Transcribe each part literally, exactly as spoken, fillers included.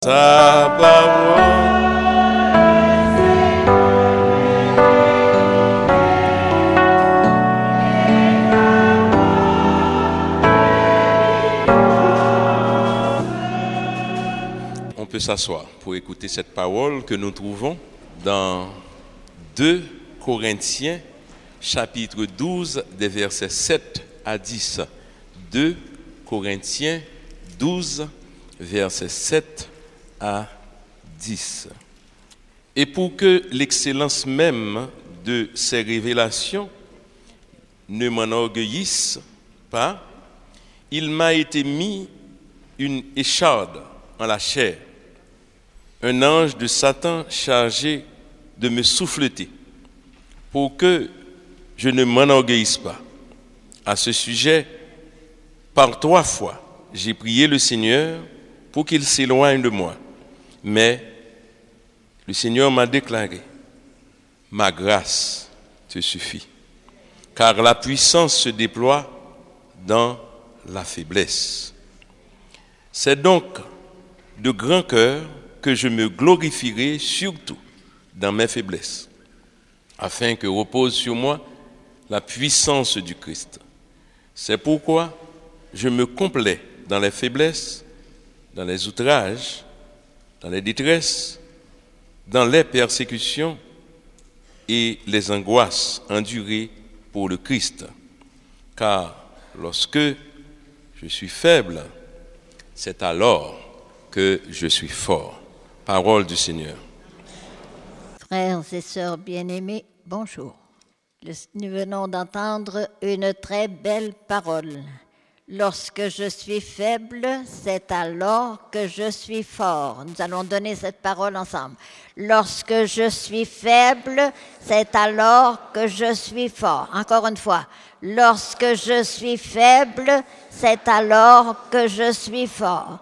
Sa parole. On peut s'asseoir pour écouter cette parole que nous trouvons dans deux Corinthiens, chapitre douze, des versets sept à dix. deux Corinthiens douze, versets sept à dix. Et pour que l'excellence même de ces révélations ne m'enorgueillisse pas, il m'a été mis une écharde en la chair, un ange de Satan chargé de me souffleter, pour que je ne m'enorgueillisse pas. À ce sujet, par trois fois, j'ai prié le Seigneur pour qu'il s'éloigne de moi. Mais le Seigneur m'a déclaré, ma grâce te suffit, car la puissance se déploie dans la faiblesse. C'est donc de grand cœur que je me glorifierai surtout dans mes faiblesses, afin que repose sur moi la puissance du Christ. C'est pourquoi je me complais dans les faiblesses, dans les outrages, dans les détresses, dans les persécutions et les angoisses endurées pour le Christ. Car lorsque je suis faible, c'est alors que je suis fort. Parole du Seigneur. Frères et sœurs bien-aimés, bonjour. Nous venons d'entendre une très belle parole. Lorsque je suis faible, c'est alors que je suis fort. Nous allons donner cette parole ensemble. Lorsque je suis faible, c'est alors que je suis fort. Encore une fois. Lorsque je suis faible, c'est alors que je suis fort.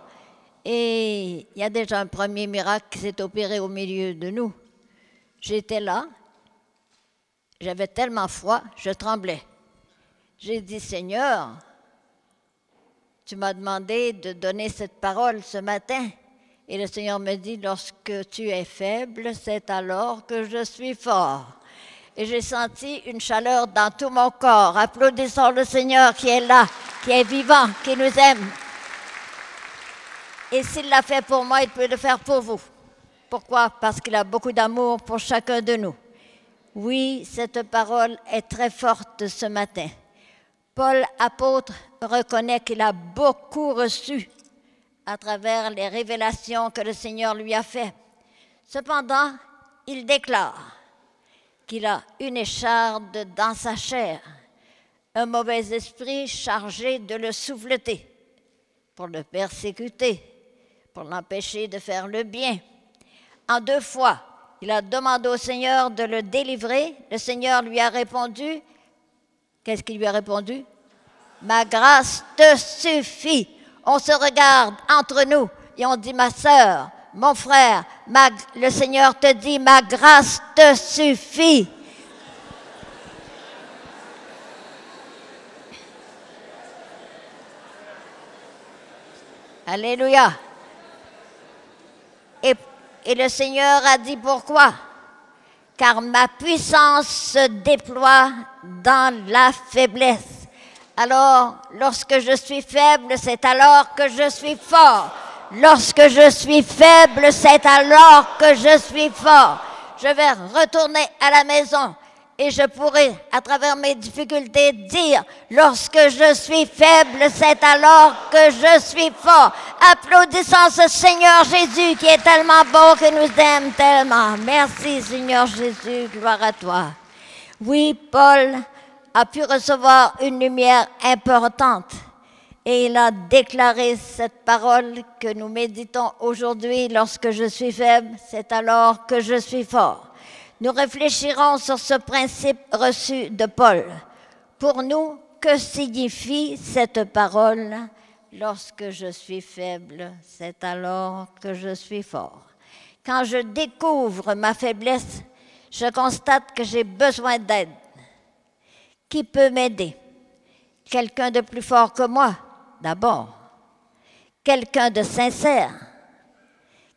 Et il y a déjà un premier miracle qui s'est opéré au milieu de nous. J'étais là, j'avais tellement froid, je tremblais. J'ai dit, Seigneur, tu m'as demandé de donner cette parole ce matin. Et le Seigneur me dit, lorsque tu es faible, c'est alors que je suis fort. Et j'ai senti une chaleur dans tout mon corps. Applaudissons le Seigneur qui est là, qui est vivant, qui nous aime. Et s'il l'a fait pour moi, il peut le faire pour vous. Pourquoi? Parce qu'il a beaucoup d'amour pour chacun de nous. Oui, cette parole est très forte ce matin. Paul, apôtre, reconnaît qu'il a beaucoup reçu à travers les révélations que le Seigneur lui a faites. Cependant, il déclare qu'il a une écharde dans sa chair, un mauvais esprit chargé de le souffleter, pour le persécuter, pour l'empêcher de faire le bien. En deux fois, il a demandé au Seigneur de le délivrer. Le Seigneur lui a répondu. Qu'est-ce qu'il lui a répondu? Ma grâce te suffit. On se regarde entre nous et on dit, ma sœur, mon frère, ma, le Seigneur te dit, ma grâce te suffit. Alléluia. Et, et le Seigneur a dit pourquoi? Car ma puissance se déploie dans la faiblesse. Alors, lorsque je suis faible, c'est alors que je suis fort. Lorsque je suis faible, c'est alors que je suis fort. Je vais retourner à la maison et je pourrai, à travers mes difficultés, dire, lorsque je suis faible, c'est alors que je suis fort. Applaudissons ce Seigneur Jésus qui est tellement beau, qui nous aime tellement. Merci Seigneur Jésus, gloire à toi. Oui, Paul a pu recevoir une lumière importante et il a déclaré cette parole que nous méditons aujourd'hui. Lorsque je suis faible, c'est alors que je suis fort. Nous réfléchirons sur ce principe reçu de Paul. Pour nous, que signifie cette parole? Lorsque je suis faible, c'est alors que je suis fort. Quand je découvre ma faiblesse, je constate que j'ai besoin d'aide. Qui peut m'aider? Quelqu'un de plus fort que moi, d'abord. Quelqu'un de sincère.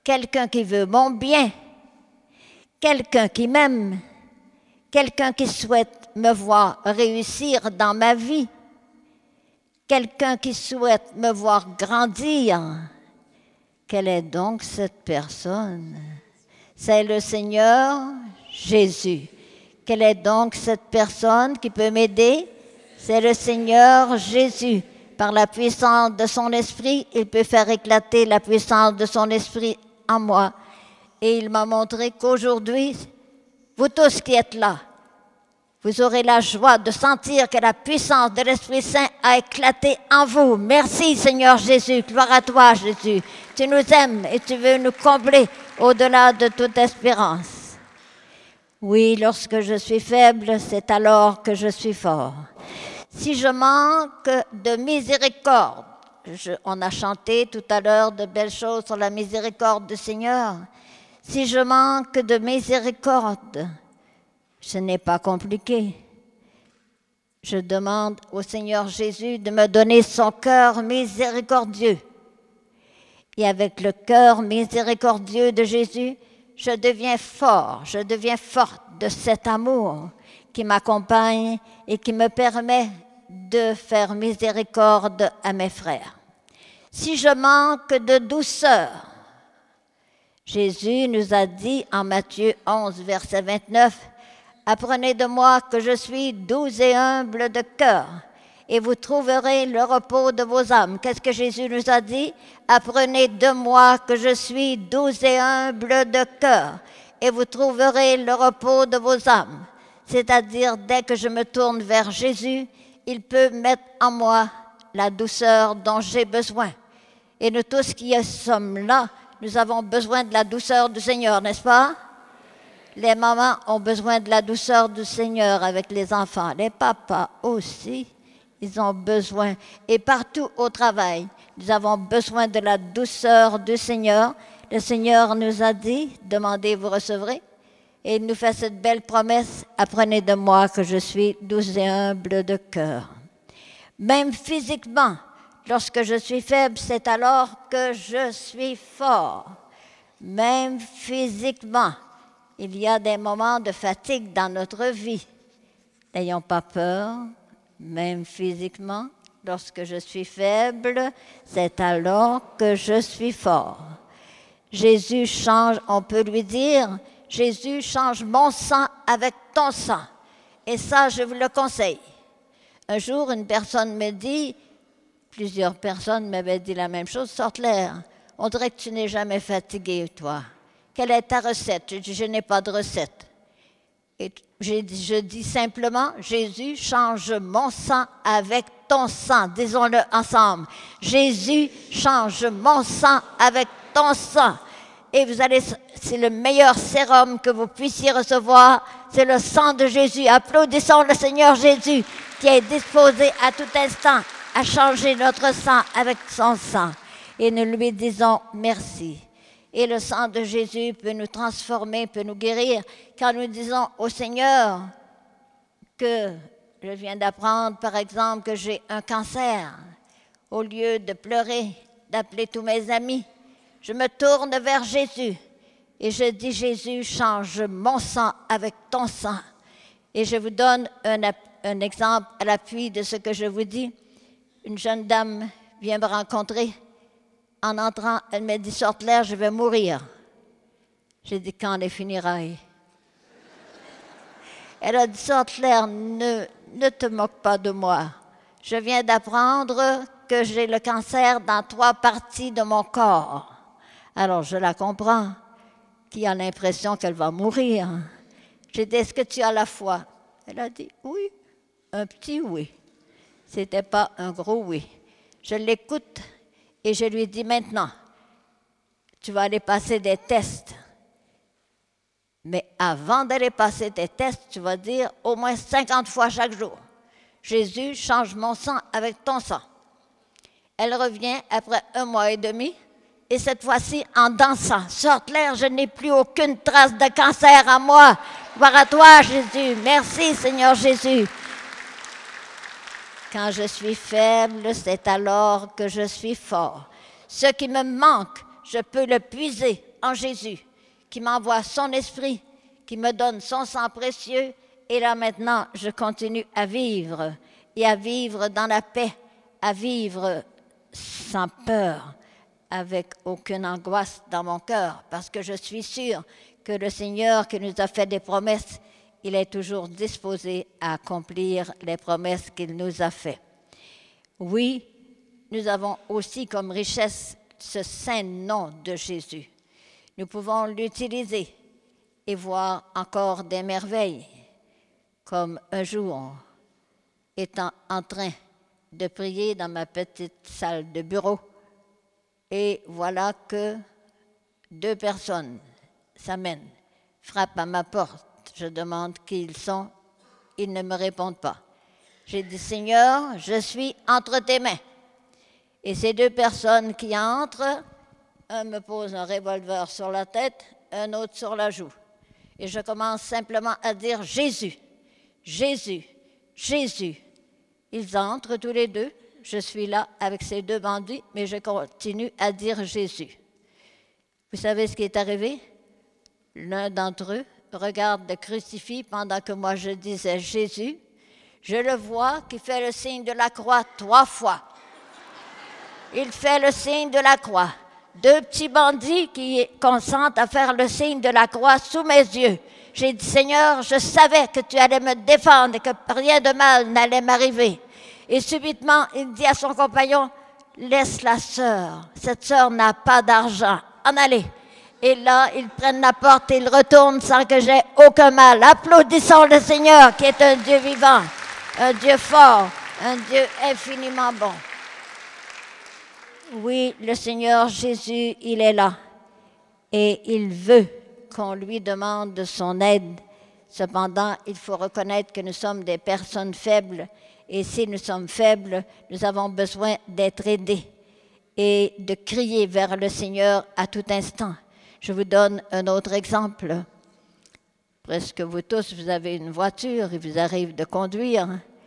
quelqu'un qui veut mon bien, quelqu'un qui m'aime, quelqu'un qui souhaite me voir réussir dans ma vie, quelqu'un qui souhaite me voir grandir. Quelle est donc cette personne? C'est le Seigneur Jésus. Quelle est donc cette personne qui peut m'aider? C'est le Seigneur Jésus. Par la puissance de son esprit, il peut faire éclater la puissance de son esprit en moi. Et il m'a montré qu'aujourd'hui, vous tous qui êtes là, vous aurez la joie de sentir que la puissance de l'Esprit Saint a éclaté en vous. Merci Seigneur Jésus, gloire à toi Jésus. Tu nous aimes et tu veux nous combler au-delà de toute espérance. Oui, lorsque je suis faible, c'est alors que je suis fort. Si je manque de miséricorde, je, on a chanté tout à l'heure de belles choses sur la miséricorde du Seigneur. Si je manque de miséricorde, ce n'est pas compliqué. Je demande au Seigneur Jésus de me donner son cœur miséricordieux. Et avec le cœur miséricordieux de Jésus, je deviens fort, je deviens forte de cet amour qui m'accompagne et qui me permet de faire miséricorde à mes frères. Si je manque de douceur, Jésus nous a dit en Matthieu onze, verset vingt-neuf, « Apprenez de moi que je suis doux et humble de cœur, et vous trouverez le repos de vos âmes. » Qu'est-ce que Jésus nous a dit? « Apprenez de moi que je suis doux et humble de cœur, et vous trouverez le repos de vos âmes. » C'est-à-dire, dès que je me tourne vers Jésus, il peut mettre en moi la douceur dont j'ai besoin. Et nous tous qui sommes là, nous avons besoin de la douceur du Seigneur, n'est-ce pas? Les mamans ont besoin de la douceur du Seigneur avec les enfants. Les papas aussi, ils ont besoin. Et partout au travail, nous avons besoin de la douceur du Seigneur. Le Seigneur nous a dit, demandez, vous recevrez. Et il nous fait cette belle promesse, apprenez de moi que je suis doux et humble de cœur. Même physiquement, lorsque je suis faible, c'est alors que je suis fort. Même physiquement, il y a des moments de fatigue dans notre vie. N'ayons pas peur, même physiquement, lorsque je suis faible, c'est alors que je suis fort. Jésus change, on peut lui dire, Jésus change mon sang avec ton sang. Et ça, je vous le conseille. Un jour, une personne me dit, plusieurs personnes m'avaient dit la même chose, Sortler, on dirait que tu n'es jamais fatigué, toi. Quelle est ta recette? Je dis, je n'ai pas de recette. Et j'ai dit, je dis simplement, Jésus change mon sang avec ton sang. Disons-le ensemble. Jésus change mon sang avec ton sang. Et vous allez, c'est le meilleur sérum que vous puissiez recevoir, c'est le sang de Jésus. Applaudissons le Seigneur Jésus qui est disposé à tout instant à changer notre sang avec son sang. Et nous lui disons merci. Et le sang de Jésus peut nous transformer, peut nous guérir. Quand nous disons au Seigneur que je viens d'apprendre, par exemple, que j'ai un cancer, au lieu de pleurer, d'appeler tous mes amis, je me tourne vers Jésus et je dis, Jésus, change mon sang avec ton sang. Et je vous donne un, un exemple à l'appui de ce que je vous dis. Une jeune dame vient me rencontrer. En entrant, elle m'a dit, Sortler, je vais mourir. J'ai dit, quand les funérailles? Elle a dit, Sortler, ne, ne te moque pas de moi. Je viens d'apprendre que j'ai le cancer dans trois parties de mon corps. Alors, je la comprends, qui a l'impression qu'elle va mourir. J'ai dit, est-ce que tu as la foi? Elle a dit, oui, un petit oui. Ce n'était pas un gros oui. Je l'écoute et je lui dis, maintenant, tu vas aller passer des tests. Mais avant d'aller passer tes tests, tu vas dire au moins cinquante fois chaque jour, Jésus, change mon sang avec ton sang. Elle revient après un mois et demi, et cette fois-ci en dansant. Sortler, je n'ai plus aucune trace de cancer à moi. Gloire à toi, Jésus. Merci, Seigneur Jésus. Quand je suis faible, c'est alors que je suis fort. Ce qui me manque, je peux le puiser en Jésus, qui m'envoie son esprit, qui me donne son sang précieux. Et là maintenant, je continue à vivre et à vivre dans la paix, à vivre sans peur, avec aucune angoisse dans mon cœur, parce que je suis sûre que le Seigneur qui nous a fait des promesses, il est toujours disposé à accomplir les promesses qu'il nous a faites. Oui, nous avons aussi comme richesse ce saint nom de Jésus. Nous pouvons l'utiliser et voir encore des merveilles, comme un jour, étant en train de prier dans ma petite salle de bureau, et voilà que deux personnes s'amènent, frappent à ma porte. Je demande qui ils sont, ils ne me répondent pas. J'ai dit, Seigneur, je suis entre tes mains. Et ces deux personnes qui entrent, un me pose un revolver sur la tête, un autre sur la joue. Et je commence simplement à dire Jésus, Jésus, Jésus. Ils entrent tous les deux. Je suis là avec ces deux bandits, mais je continue à dire Jésus. Vous savez ce qui est arrivé? L'un d'entre eux regarde le crucifix pendant que moi je disais Jésus. Je le vois qui fait le signe de la croix trois fois. Il fait le signe de la croix. Deux petits bandits qui consentent à faire le signe de la croix sous mes yeux. J'ai dit, Seigneur, je savais que tu allais me défendre et que rien de mal n'allait m'arriver. Et subitement, il dit à son compagnon, laisse la sœur. Cette sœur n'a pas d'argent. En allez. Et là, ils prennent la porte et ils retournent sans que j'aie aucun mal. Applaudissons le Seigneur qui est un Dieu vivant, un Dieu fort, un Dieu infiniment bon. Oui, le Seigneur Jésus, il est là et il veut qu'on lui demande de son aide. Cependant, il faut reconnaître que nous sommes des personnes faibles et si nous sommes faibles, nous avons besoin d'être aidés et de crier vers le Seigneur à tout instant. Je vous donne un autre exemple. Presque vous tous, vous avez une voiture, il vous arrive de conduire.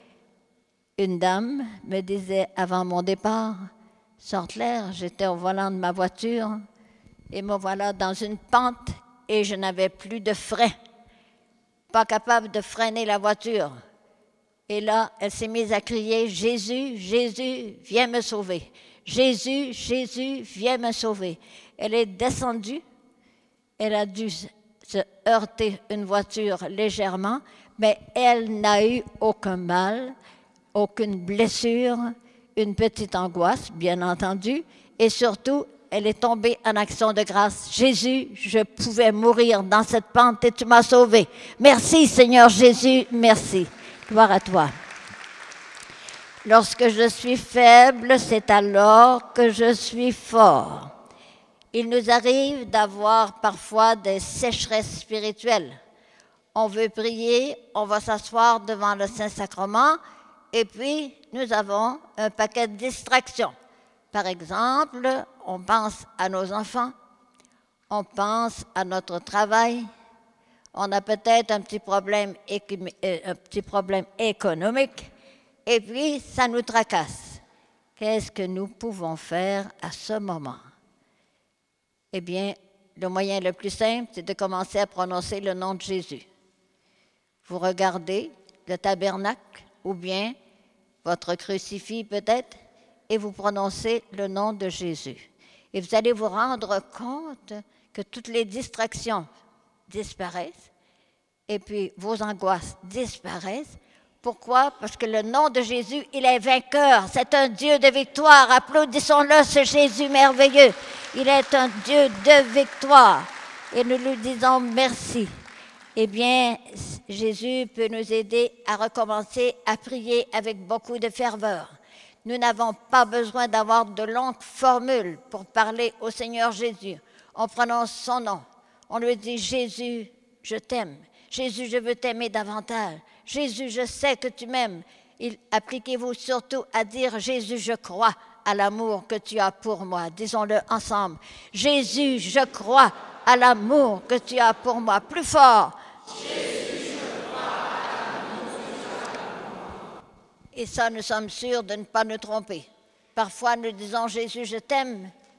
Une dame me disait avant mon départ, Sortler, j'étais au volant de ma voiture et me voilà dans une pente et je n'avais plus de frein, pas capable de freiner la voiture. Et là, elle s'est mise à crier, Jésus, Jésus, viens me sauver. Jésus, Jésus, viens me sauver. Elle est descendue, elle a dû se heurter une voiture légèrement, mais elle n'a eu aucun mal, aucune blessure, une petite angoisse, bien entendu, et surtout, elle est tombée en action de grâce. Jésus, je pouvais mourir dans cette pente et tu m'as sauvé. Merci Seigneur Jésus, merci. Gloire à toi. Lorsque je suis faible, c'est alors que je suis fort. Il nous arrive d'avoir parfois des sécheresses spirituelles. On veut prier, on va s'asseoir devant le Saint-Sacrement, et puis nous avons un paquet de distractions. Par exemple, on pense à nos enfants, on pense à notre travail, on a peut-être un petit problème, un petit problème économique, et puis ça nous tracasse. Qu'est-ce que nous pouvons faire à ce moment? Eh bien, le moyen le plus simple, c'est de commencer à prononcer le nom de Jésus. Vous regardez le tabernacle ou bien votre crucifix peut-être, et vous prononcez le nom de Jésus. Et vous allez vous rendre compte que toutes les distractions disparaissent et puis vos angoisses disparaissent. Pourquoi? Parce que le nom de Jésus, il est vainqueur. C'est un Dieu de victoire. Applaudissons-le, ce Jésus merveilleux. Il est un Dieu de victoire. Et nous lui disons merci. Eh bien, Jésus peut nous aider à recommencer à prier avec beaucoup de ferveur. Nous n'avons pas besoin d'avoir de longues formules pour parler au Seigneur Jésus. On prononce son nom. On lui dit, Jésus, je t'aime. Jésus, je veux t'aimer davantage. Jésus, je sais que tu m'aimes. Il, appliquez-vous surtout à dire, Jésus, je crois à l'amour que tu as pour moi. Disons-le ensemble. Jésus, je crois à l'amour que tu as pour moi. Plus fort. Jésus, je crois à l'amour que tu as pour moi. Et ça, nous sommes sûrs de ne pas nous tromper. Parfois, nous disons, Jésus, je t'aime,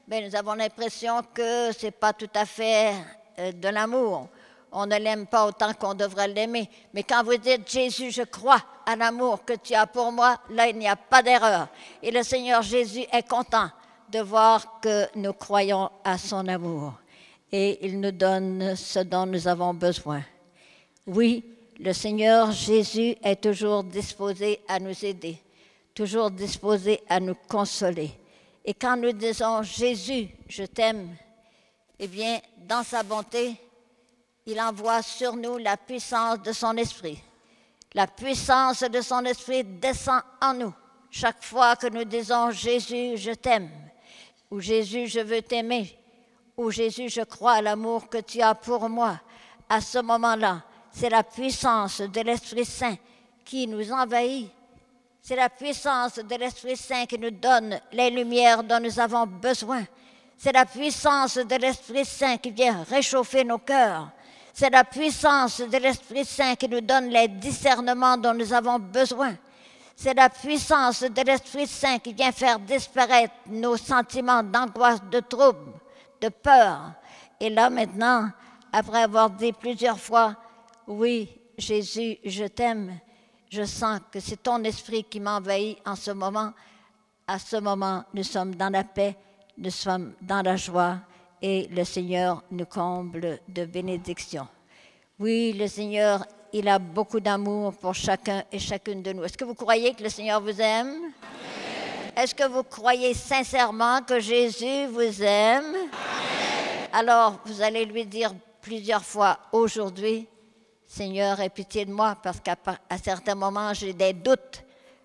mais nous avons l'impression que ce n'est pas tout à fait euh, de l'amour. On ne l'aime pas autant qu'on devrait l'aimer. Mais quand vous dites, Jésus, je crois à l'amour que tu as pour moi, là, il n'y a pas d'erreur. Et le Seigneur Jésus est content de voir que nous croyons à son amour. Et il nous donne ce dont nous avons besoin. Oui, le Seigneur Jésus est toujours disposé à nous aider, toujours disposé à nous consoler. Et quand nous disons « Jésus, je t'aime », eh bien, dans sa bonté, il envoie sur nous la puissance de son esprit. La puissance de son esprit descend en nous chaque fois que nous disons « Jésus, je t'aime » ou « Jésus, je veux t'aimer » ou « Jésus, je crois à l'amour que tu as pour moi ». À ce moment-là, c'est la puissance de l'Esprit Saint qui nous envahit. C'est la puissance de l'Esprit Saint qui nous donne les lumières dont nous avons besoin. C'est la puissance de l'Esprit Saint qui vient réchauffer nos cœurs. C'est la puissance de l'Esprit Saint qui nous donne les discernements dont nous avons besoin. C'est la puissance de l'Esprit Saint qui vient faire disparaître nos sentiments d'angoisse, de trouble, de peur. Et là maintenant, après avoir dit plusieurs fois, « Oui, Jésus, je t'aime », je sens que c'est ton esprit qui m'envahit en ce moment. À ce moment, nous sommes dans la paix, nous sommes dans la joie et le Seigneur nous comble de bénédictions. Oui, le Seigneur, il a beaucoup d'amour pour chacun et chacune de nous. Est-ce que vous croyez que le Seigneur vous aime? Amen. Est-ce que vous croyez sincèrement que Jésus vous aime? Amen. Alors, vous allez lui dire plusieurs fois aujourd'hui, Seigneur, aie pitié de moi, parce qu'à à certains moments, j'ai des doutes.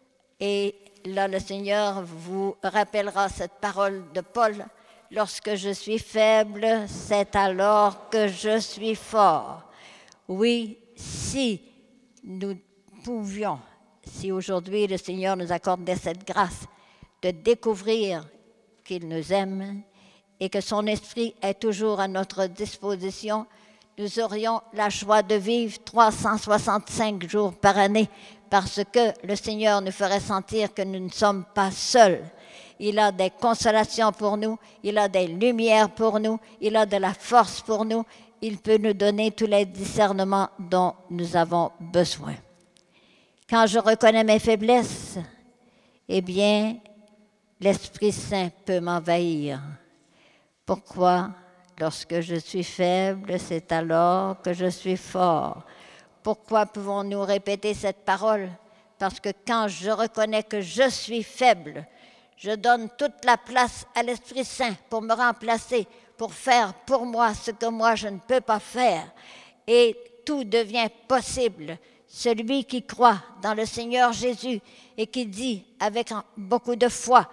Et là, le Seigneur vous rappellera cette parole de Paul. Lorsque je suis faible, c'est alors que je suis fort. Oui, si nous pouvions, si aujourd'hui le Seigneur nous accordait cette grâce de découvrir qu'il nous aime et que son esprit est toujours à notre disposition, nous aurions la joie de vivre trois cent soixante-cinq jours par année parce que le Seigneur nous ferait sentir que nous ne sommes pas seuls. Il a des consolations pour nous, il a des lumières pour nous, il a de la force pour nous. Il peut nous donner tous les discernements dont nous avons besoin. Quand je reconnais mes faiblesses, eh bien, l'Esprit Saint peut m'envahir. Pourquoi? Lorsque je suis faible, c'est alors que je suis fort. Pourquoi pouvons-nous répéter cette parole? Parce que quand je reconnais que je suis faible, je donne toute la place à l'Esprit Saint pour me remplacer, pour faire pour moi ce que moi je ne peux pas faire. Et tout devient possible. Celui qui croit dans le Seigneur Jésus et qui dit avec beaucoup de foi,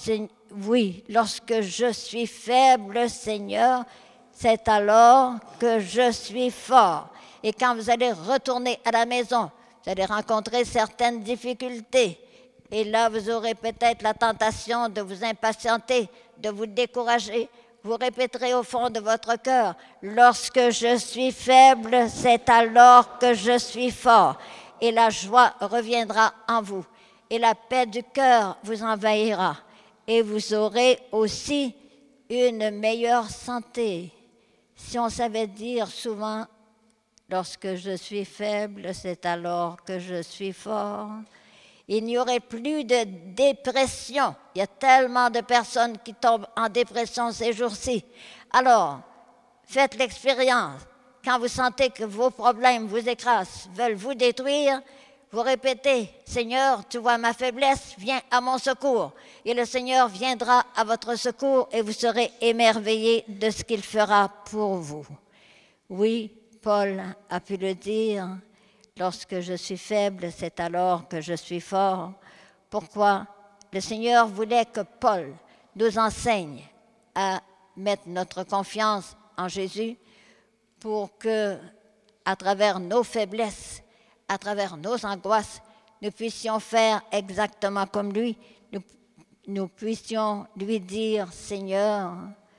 oui, lorsque je suis faible, Seigneur, c'est alors que je suis fort. Et quand vous allez retourner à la maison, vous allez rencontrer certaines difficultés. Et là, vous aurez peut-être la tentation de vous impatienter, de vous décourager. Vous répéterez au fond de votre cœur, « Lorsque je suis faible, c'est alors que je suis fort. » Et la joie reviendra en vous. Et la paix du cœur vous envahira. Et vous aurez aussi une meilleure santé. Si on savait dire souvent, « Lorsque je suis faible, c'est alors que je suis fort. » Il n'y aurait plus de dépression. Il y a tellement de personnes qui tombent en dépression ces jours-ci. Alors, faites l'expérience. Quand vous sentez que vos problèmes vous écrasent, veulent vous détruire, vous répétez, « Seigneur, tu vois ma faiblesse, viens à mon secours. » Et le Seigneur viendra à votre secours et vous serez émerveillés de ce qu'il fera pour vous. Oui, Paul a pu le dire. Lorsque je suis faible, c'est alors que je suis fort. Pourquoi? Le Seigneur voulait que Paul nous enseigne à mettre notre confiance en Jésus pour que, à travers nos faiblesses, à travers nos angoisses, nous puissions faire exactement comme lui. Nous, nous puissions lui dire, « Seigneur,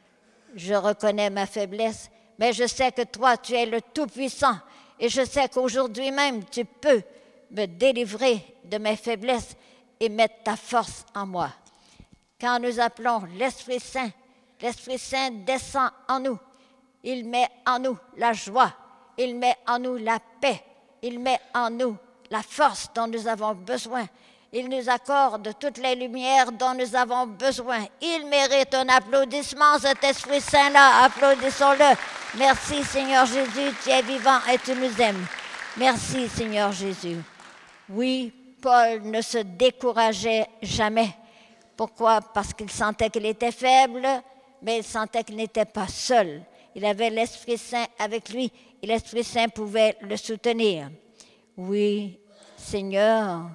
je reconnais ma faiblesse, mais je sais que toi, tu es le Tout-Puissant. Et je sais qu'aujourd'hui même, tu peux me délivrer de mes faiblesses et mettre ta force en moi. » Quand nous appelons l'Esprit Saint, l'Esprit Saint descend en nous. Il met en nous la joie. Il met en nous la paix. Il met en nous la force dont nous avons besoin. Il nous accorde toutes les lumières dont nous avons besoin. Il mérite un applaudissement, cet Esprit Saint-là. Applaudissons-le. Merci, Seigneur Jésus, tu es vivant et tu nous aimes. Merci, Seigneur Jésus. Oui, Paul ne se décourageait jamais. Pourquoi? Parce qu'il sentait qu'il était faible, mais il sentait qu'il n'était pas seul. Il avait l'Esprit Saint avec lui et l'Esprit Saint pouvait le soutenir. Oui, Seigneur,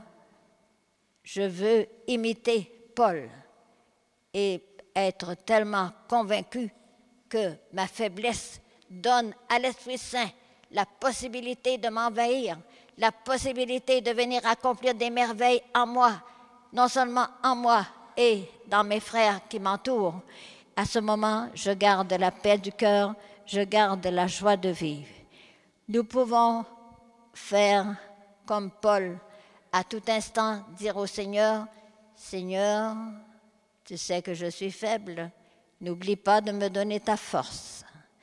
je veux imiter Paul et être tellement convaincu que ma faiblesse donne à l'Esprit Saint la possibilité de m'envahir, la possibilité de venir accomplir des merveilles en moi, non seulement en moi et dans mes frères qui m'entourent. À ce moment, je garde la paix du cœur, je garde la joie de vivre. Nous pouvons faire comme Paul, à tout instant dire au Seigneur, « Seigneur, tu sais que je suis faible, n'oublie pas de me donner ta force. »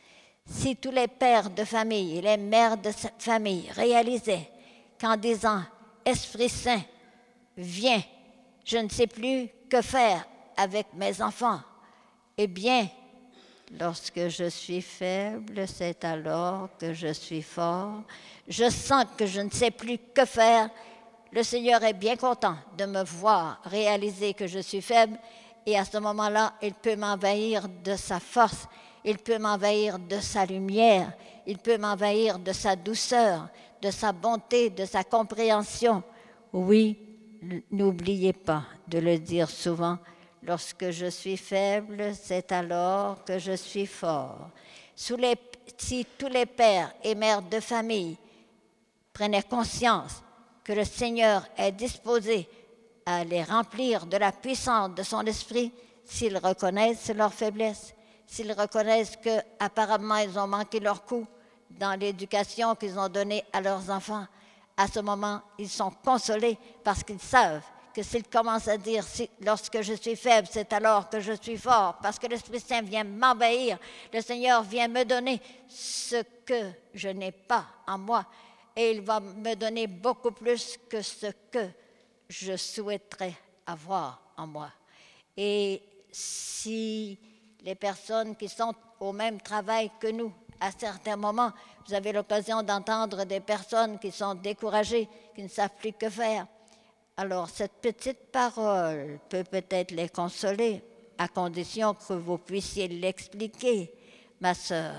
Si tous les pères de famille et les mères de famille réalisaient qu'en disant « Esprit Saint, viens, je ne sais plus que faire avec mes enfants », eh bien, lorsque je suis faible, c'est alors que je suis fort. Je sens que je ne sais plus que faire. Le Seigneur est bien content de me voir réaliser que je suis faible et à ce moment-là, il peut m'envahir de sa force, il peut m'envahir de sa lumière, il peut m'envahir de sa douceur, de sa bonté, de sa compréhension. Oui, n'oubliez pas de le dire souvent. Lorsque je suis faible, c'est alors que je suis fort. Sous les, si tous les pères et mères de famille prenaient conscience que le Seigneur est disposé à les remplir de la puissance de son esprit, s'ils reconnaissent leur faiblesse, s'ils reconnaissent qu'apparemment ils ont manqué leur coup dans l'éducation qu'ils ont donnée à leurs enfants, à ce moment, ils sont consolés parce qu'ils savent que s'ils commencent à dire si, « lorsque je suis faible, c'est alors que je suis fort », parce que l'Esprit Saint vient m'envahir, le Seigneur vient me donner ce que je n'ai pas en moi, et il va me donner beaucoup plus que ce que je souhaiterais avoir en moi. Et si les personnes qui sont au même travail que nous, à certains moments, vous avez l'occasion d'entendre des personnes qui sont découragées, qui ne savent plus que faire, alors, cette petite parole peut peut-être les consoler, à condition que vous puissiez l'expliquer, ma sœur.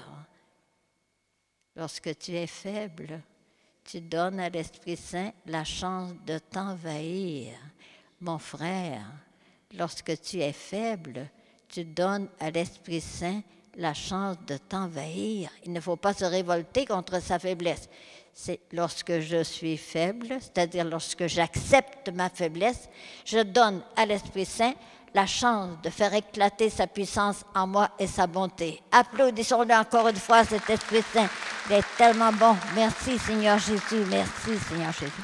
Lorsque tu es faible, tu donnes à l'Esprit Saint la chance de t'envahir. Mon frère, lorsque tu es faible, tu donnes à l'Esprit Saint la chance de t'envahir. Il ne faut pas se révolter contre sa faiblesse. C'est lorsque je suis faible, c'est-à-dire lorsque j'accepte ma faiblesse, je donne à l'Esprit Saint la chance de faire éclater sa puissance en moi et sa bonté. Applaudissons-le encore une fois, cet Esprit Saint. Il est tellement bon. Merci, Seigneur Jésus. Merci, Seigneur Jésus.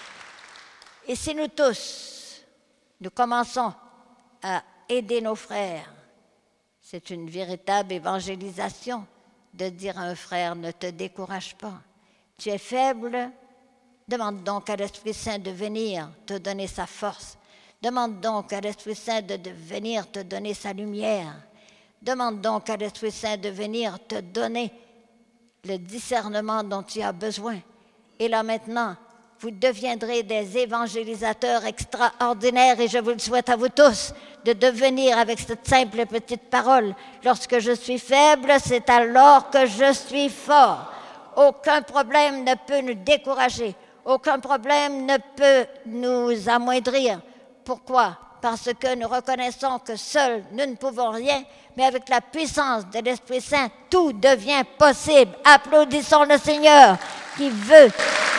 Et si nous tous, nous commençons à aider nos frères, c'est une véritable évangélisation de dire à un frère, ne te décourage pas. Tu es faible, demande donc à l'Esprit Saint de venir te donner sa force. Demande donc à l'Esprit Saint de, de venir te donner sa lumière. Demande donc à l'Esprit Saint de venir te donner le discernement dont tu as besoin. Et là maintenant, vous deviendrez des évangélisateurs extraordinaires et je vous le souhaite à vous tous de devenir avec cette simple petite parole. Lorsque je suis faible, c'est alors que je suis fort. Aucun problème ne peut nous décourager. Aucun problème ne peut nous amoindrir. Pourquoi? Parce que nous reconnaissons que seuls nous ne pouvons rien, mais avec la puissance de l'Esprit Saint, tout devient possible. Applaudissons le Seigneur qui veut.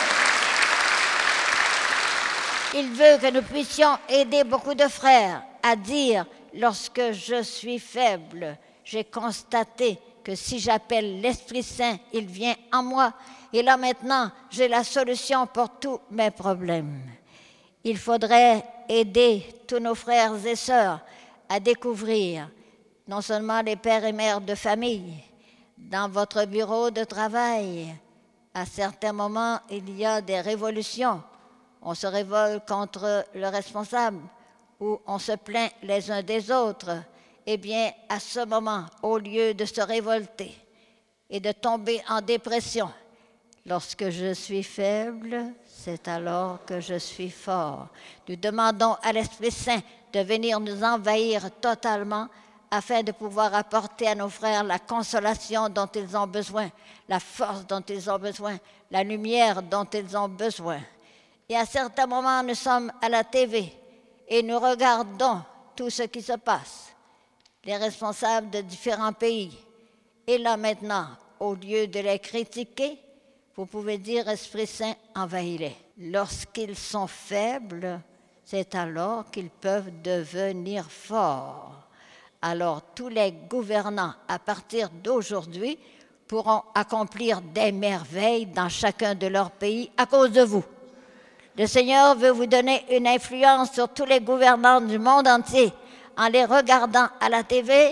Il veut que nous puissions aider beaucoup de frères à dire, lorsque je suis faible, j'ai constaté que si j'appelle l'Esprit Saint, il vient en moi. Et là maintenant, j'ai la solution pour tous mes problèmes. Il faudrait aider tous nos frères et sœurs à découvrir non seulement les pères et mères de famille, dans votre bureau de travail. À certains moments, il y a des révolutions. On se révolte contre le responsable ou on se plaint les uns des autres. Eh bien, à ce moment, au lieu de se révolter et de tomber en dépression, lorsque je suis faible, c'est alors que je suis fort. Nous demandons à l'Esprit Saint de venir nous envahir totalement afin de pouvoir apporter à nos frères la consolation dont ils ont besoin, la force dont ils ont besoin, la lumière dont ils ont besoin. Et à certains moments, nous sommes à la T V et nous regardons tout ce qui se passe, les responsables de différents pays. Et là maintenant, au lieu de les critiquer, vous pouvez dire, Esprit Saint, envahis-les. Lorsqu'ils sont faibles, c'est alors qu'ils peuvent devenir forts. Alors tous les gouvernants, à partir d'aujourd'hui, pourront accomplir des merveilles dans chacun de leurs pays à cause de vous. Le Seigneur veut vous donner une influence sur tous les gouvernants du monde entier en les regardant à la T V.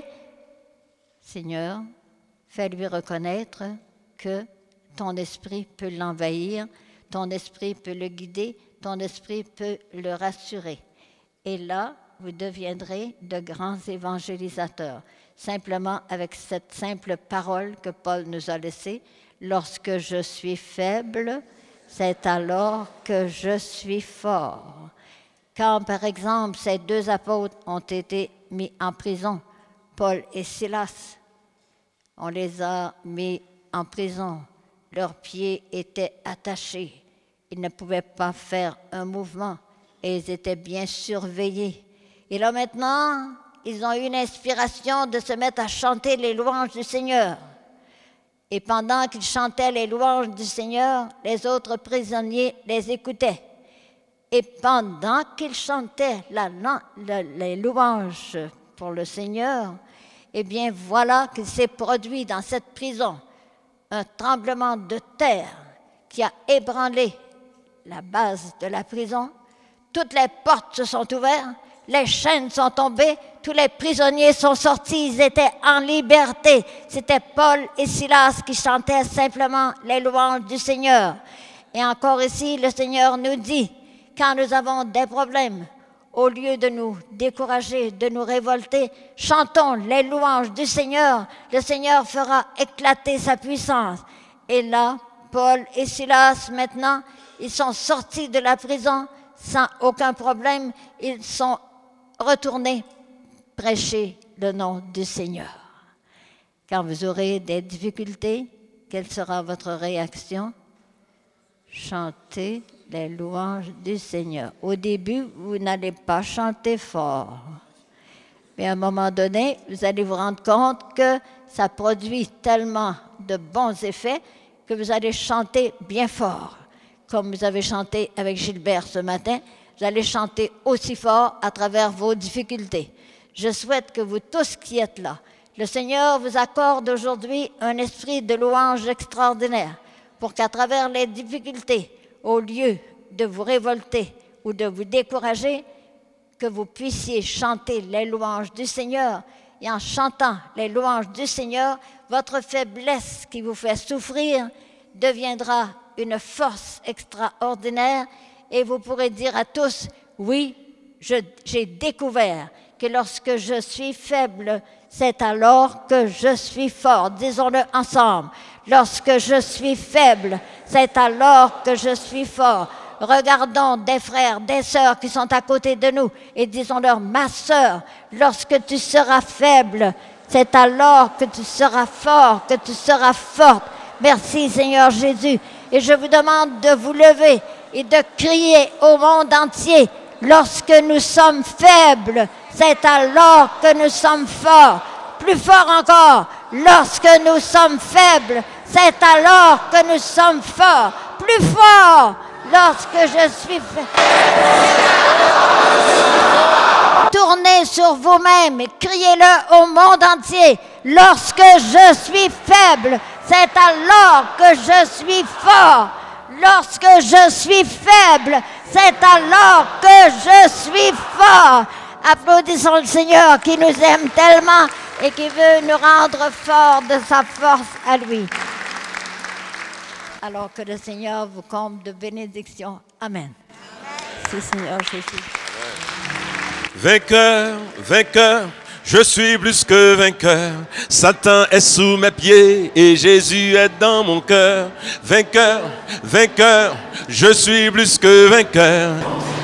Seigneur, fais-lui reconnaître que ton esprit peut l'envahir, ton esprit peut le guider, ton esprit peut le rassurer. Et là, vous deviendrez de grands évangélisateurs, simplement avec cette simple parole que Paul nous a laissée. Lorsque je suis faible, c'est alors que je suis fort. Quand, par exemple, ces deux apôtres ont été mis en prison, Paul et Silas, on les a mis en prison. Leurs pieds étaient attachés. Ils ne pouvaient pas faire un mouvement et ils étaient bien surveillés. Et là maintenant, ils ont eu une inspiration de se mettre à chanter les louanges du Seigneur. Et pendant qu'ils chantaient les louanges du Seigneur, les autres prisonniers les écoutaient. Et pendant qu'ils chantaient la, la, les louanges pour le Seigneur, eh bien voilà qu'il s'est produit dans cette prison un tremblement de terre qui a ébranlé la base de la prison. Toutes les portes se sont ouvertes, les chaînes sont tombées, tous les prisonniers sont sortis, ils étaient en liberté. C'était Paul et Silas qui chantaient simplement les louanges du Seigneur. Et encore ici, le Seigneur nous dit, quand nous avons des problèmes, au lieu de nous décourager, de nous révolter, chantons les louanges du Seigneur. Le Seigneur fera éclater sa puissance. Et là, Paul et Silas, maintenant, ils sont sortis de la prison sans aucun problème. Ils sont retournés prêcher le nom du Seigneur. Quand vous aurez des difficultés, quelle sera votre réaction? Chantez les louanges du Seigneur. Au début, vous n'allez pas chanter fort. Mais à un moment donné, vous allez vous rendre compte que ça produit tellement de bons effets que vous allez chanter bien fort. Comme vous avez chanté avec Gilbert ce matin, vous allez chanter aussi fort à travers vos difficultés. Je souhaite que vous tous qui êtes là, le Seigneur vous accorde aujourd'hui un esprit de louange extraordinaire pour qu'à travers les difficultés, au lieu de vous révolter ou de vous décourager, que vous puissiez chanter les louanges du Seigneur. Et en chantant les louanges du Seigneur, votre faiblesse qui vous fait souffrir deviendra une force extraordinaire et vous pourrez dire à tous, oui, je, j'ai découvert que lorsque je suis faible, c'est alors que je suis fort. Disons-le ensemble. Lorsque je suis faible, c'est alors que je suis fort. Regardons des frères, des sœurs qui sont à côté de nous et disons-leur, ma sœur, lorsque tu seras faible, c'est alors que tu seras fort, que tu seras forte. Merci Seigneur Jésus. Et je vous demande de vous lever et de crier au monde entier, lorsque nous sommes faibles, c'est alors que nous sommes forts. Plus fort encore, lorsque nous sommes faibles, c'est alors que nous sommes forts. Plus fort, lorsque je suis faible. Tournez sur vous-même et criez-le au monde entier. Lorsque je suis faible, c'est alors que je suis fort. Lorsque je suis faible, c'est alors que je suis fort. Applaudissons le Seigneur qui nous aime tellement et qui veut nous rendre forts de sa force à lui. Alors que le Seigneur vous comble de bénédictions. Amen. Merci Seigneur Jésus. Vainqueur, vainqueur, je suis plus que vainqueur. Satan est sous mes pieds et Jésus est dans mon cœur. Vainqueur, vainqueur, je suis plus que vainqueur.